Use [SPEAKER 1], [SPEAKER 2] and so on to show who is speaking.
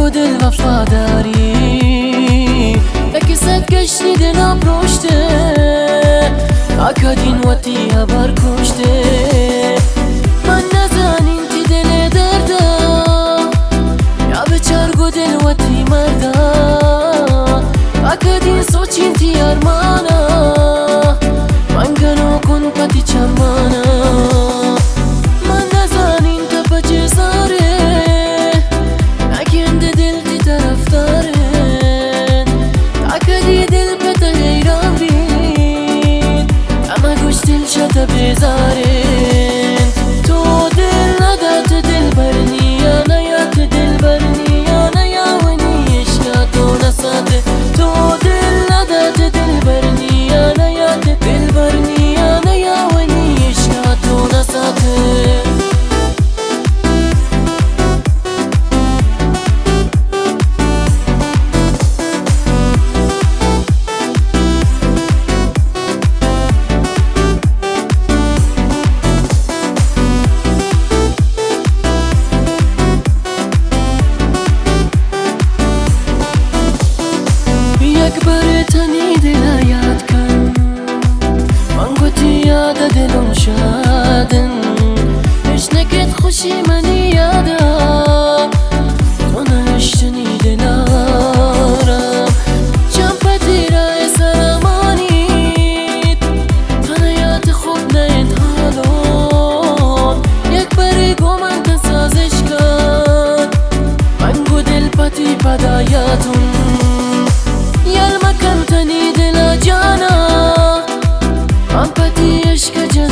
[SPEAKER 1] دل وفاداری لکست گشتی دلم پشته اکادین وطی هبر کشته من نزنین تی دل درده یا بچرگو دل وطی مرده اکادین سوچین تی ارمانا من گنو کن پتی چمانا من نزنین تا بچه زاره نگنده دل تی طرف داره اکادی دل پتا حیران بین اما گوش دل شده بزارین تو دل ندات دل برنی یا نیات دل برنی یا نیاونی اشیا تو نساته تو دل ندات دل برنی یا نیات دل برنی یا نیاونی اشیا تو نساته اکبر تنی دل یاد کن من گوتی یاد دلم شادن هیچ نکت خوشی منی یادم تو نشتنی دلارم چند پتیره سرمانید تنیات خود نید حالون یک بری گو من تسازش کن من گو دل پتی پدایتون یال مکن تنی دل جانا من پتی عشق